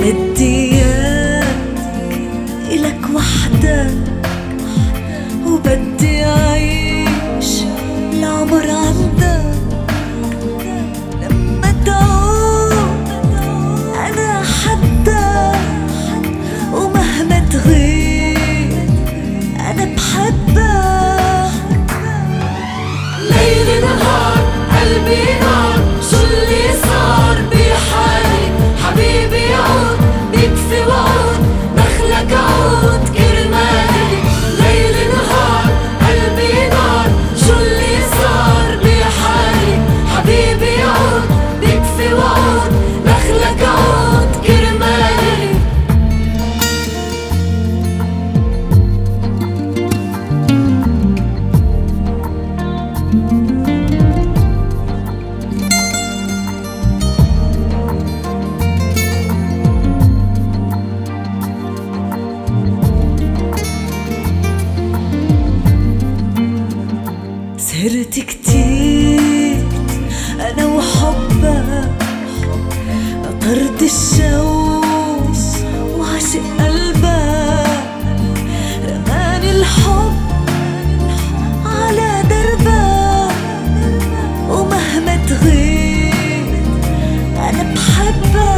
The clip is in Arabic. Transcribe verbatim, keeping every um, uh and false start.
بدي اياك إلك وحدك، وبدي أعيش العمر عندك. لما تعود أنا حدك، ومهما تغيب أنا بحبك. ليل نهار قلبي نار، شو اللي صار بحالي؟ حبيبي يعود بيكفي وعود، دخلك عود كرمالي. ليل نهار قلبي نار، شو اللي صار بحالي؟ حبيبي يعود بيكفي وعود، دخلك عود كرمالي. سهرت كتير أنا وحبك، طرد الشوق وعشق قلبك. رماني الحب على دربك، ومهما تغيب أنا بحبك.